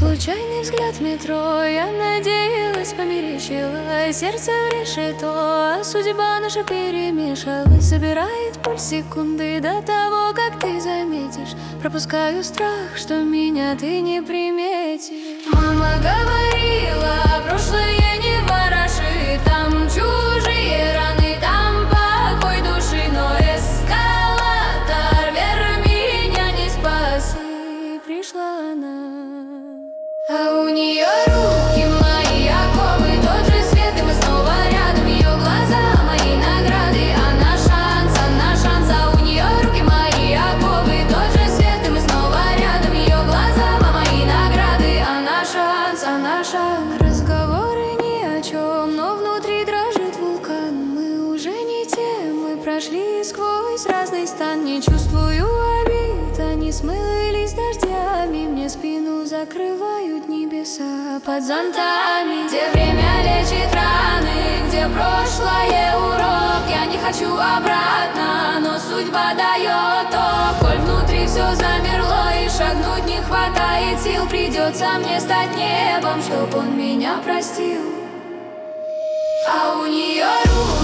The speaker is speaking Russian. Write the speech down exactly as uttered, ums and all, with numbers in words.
Случайный взгляд в метро, я надеялась, померещилась. Сердце решето, а судьба наша перемешалась. Собирает пульс секунды до того, как ты заметишь. Пропускаю страх, что меня ты не приметишь. Мама говорила, прошлое не вороши. Там чужие раны, там покой души. Но эскалатор вверх меня не спас. И пришла она. А у нее руки мои оковы, тот же свет, и мы снова рядом. Ее глаза мои награды, она шанс, она шанс. А у нее руки мои оковы, тот же свет, и мы снова рядом. Ее глаза мои награды, она шанс, она шанс. Разговоры ни о чем, но внутри дрожит вулкан. Мы уже не те, мы прошли сквозь разный стан. Не чувствую обид, они смылись дождями. Мне спину закрывают небеса под зонтами. Где время лечит раны, где прошлое урок. Я не хочу обратно, но судьба дает ток. Коль внутри все замерло и шагнуть не хватает сил, придется мне стать небом, чтоб он меня простил. А у нее руки